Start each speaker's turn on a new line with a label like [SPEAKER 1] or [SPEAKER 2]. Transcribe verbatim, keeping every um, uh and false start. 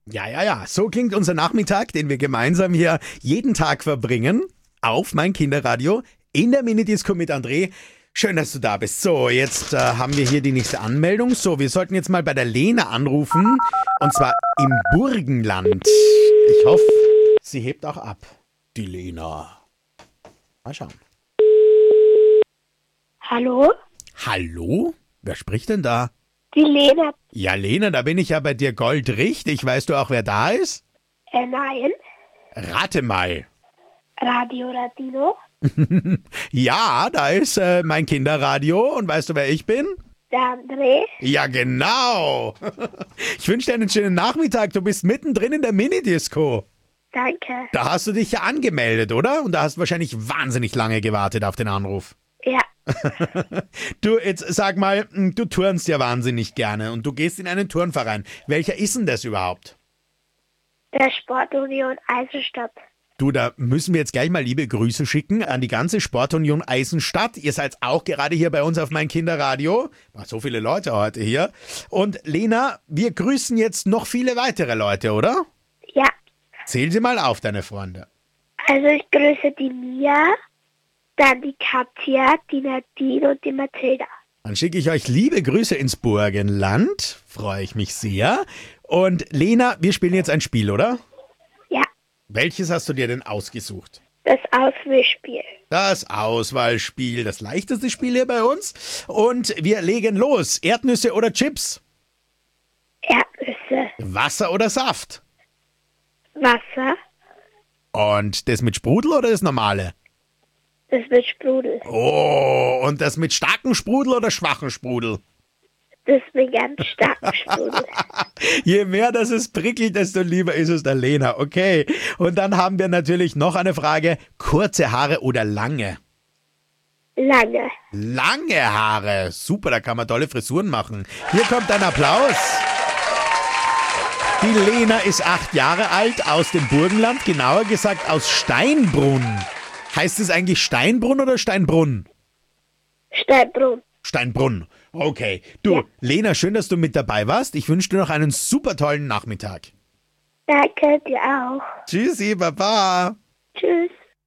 [SPEAKER 1] Ja, ja, ja. So klingt unser Nachmittag, den wir gemeinsam hier jeden Tag verbringen. Auf mein Kinderradio in der Minidisco mit André. Schön, dass du da bist. So, jetzt äh, haben wir hier die nächste Anmeldung. So, wir sollten jetzt mal bei der Lena anrufen. Und zwar im Burgenland. Ich hoffe, sie hebt auch ab. Die Lena. Mal schauen.
[SPEAKER 2] Hallo?
[SPEAKER 1] Hallo? Wer spricht denn da?
[SPEAKER 2] Die Lena.
[SPEAKER 1] Ja, Lena, da bin ich ja bei dir goldrichtig. Weißt du auch, wer da ist?
[SPEAKER 2] Äh, nein.
[SPEAKER 1] Rate mal.
[SPEAKER 2] Radio Latino.
[SPEAKER 1] Ja, da ist äh, mein Kinderradio. Und weißt du, wer ich bin?
[SPEAKER 2] Der André.
[SPEAKER 1] Ja, genau. Ich wünsche dir einen schönen Nachmittag. Du bist mittendrin in der Minidisco.
[SPEAKER 2] Danke.
[SPEAKER 1] Da hast du dich ja angemeldet, oder? Und da hast du wahrscheinlich wahnsinnig lange gewartet auf den Anruf.
[SPEAKER 2] Ja.
[SPEAKER 1] Du, jetzt sag mal, du turnst ja wahnsinnig gerne und du gehst in einen Turnverein. Welcher ist denn das überhaupt?
[SPEAKER 2] Der Sportunion Eisenstadt.
[SPEAKER 1] Du, da müssen wir jetzt gleich mal liebe Grüße schicken an die ganze Sportunion Eisenstadt. Ihr seid auch gerade hier bei uns auf mein Kinderradio. War so viele Leute heute hier. Und Lena, wir grüßen jetzt noch viele weitere Leute, oder?
[SPEAKER 2] Ja.
[SPEAKER 1] Zähl sie mal auf, deine Freunde.
[SPEAKER 2] Also ich grüße die Mia, dann die Katja, die Nadine und die Mathilda.
[SPEAKER 1] Dann schicke ich euch liebe Grüße ins Burgenland. Freue ich mich sehr. Und Lena, wir spielen jetzt ein Spiel, oder?
[SPEAKER 2] Ja.
[SPEAKER 1] Welches hast du dir denn ausgesucht?
[SPEAKER 2] Das Auswählspiel.
[SPEAKER 1] Das Auswahlspiel, das leichteste Spiel hier bei uns. Und wir legen los. Erdnüsse oder Chips?
[SPEAKER 2] Erdnüsse.
[SPEAKER 1] Wasser oder Saft?
[SPEAKER 2] Wasser.
[SPEAKER 1] Und das mit Sprudel oder das normale?
[SPEAKER 2] Das mit Sprudel.
[SPEAKER 1] Oh, und das mit starkem Sprudel oder schwachem Sprudel?
[SPEAKER 2] Das mit ganz starkem Sprudel.
[SPEAKER 1] Je mehr das es prickelt, desto lieber ist es der Lena. Okay, und dann haben wir natürlich noch eine Frage. Kurze Haare oder lange?
[SPEAKER 2] Lange.
[SPEAKER 1] Lange Haare. Super, da kann man tolle Frisuren machen. Hier kommt ein Applaus. Die Lena ist acht Jahre alt, aus dem Burgenland, genauer gesagt aus Steinbrunn. Heißt es eigentlich Steinbrunn oder Steinbrunn?
[SPEAKER 2] Steinbrunn.
[SPEAKER 1] Steinbrunn. Okay. Du,
[SPEAKER 2] Ja.
[SPEAKER 1] Lena, schön, dass du mit dabei warst. Ich wünsche dir noch einen super tollen Nachmittag.
[SPEAKER 2] Danke dir auch.
[SPEAKER 1] Tschüssi, Baba.
[SPEAKER 2] Tschüss.